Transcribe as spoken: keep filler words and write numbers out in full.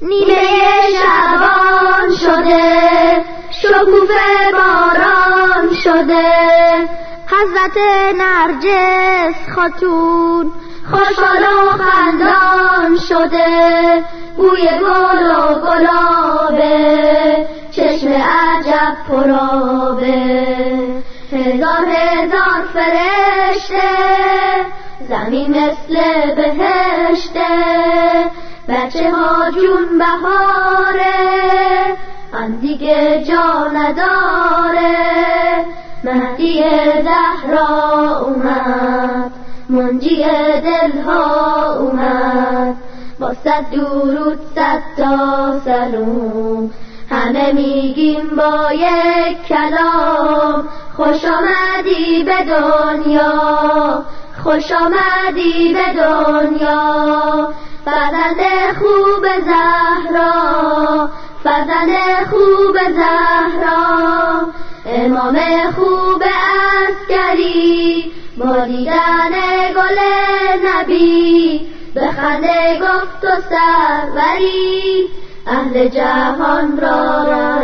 نیمه شعبان شده، شکوفه باران شده، حضرت نرجس خاتون خوشحال و خندان شده، بوی گل و گلابه، چشم عجب پرآبه، هزار هزار فرشته، زمین مثل بهشته، بچه ها جون بهاره، آن دیگه جا نداره، مهدی زهرا اومد، منجی دلها اومد، با صد درود صد تا سلام، همه میگیم با یک کلام، خوش آمدی به دنیا، خوش آمدی به دنیا، فرزند خوب زهرا، فرزند خوب زهرا، امام خوب عسکری، با دیدن گل نبی، به خنده گفت و سروری، اهل جهان را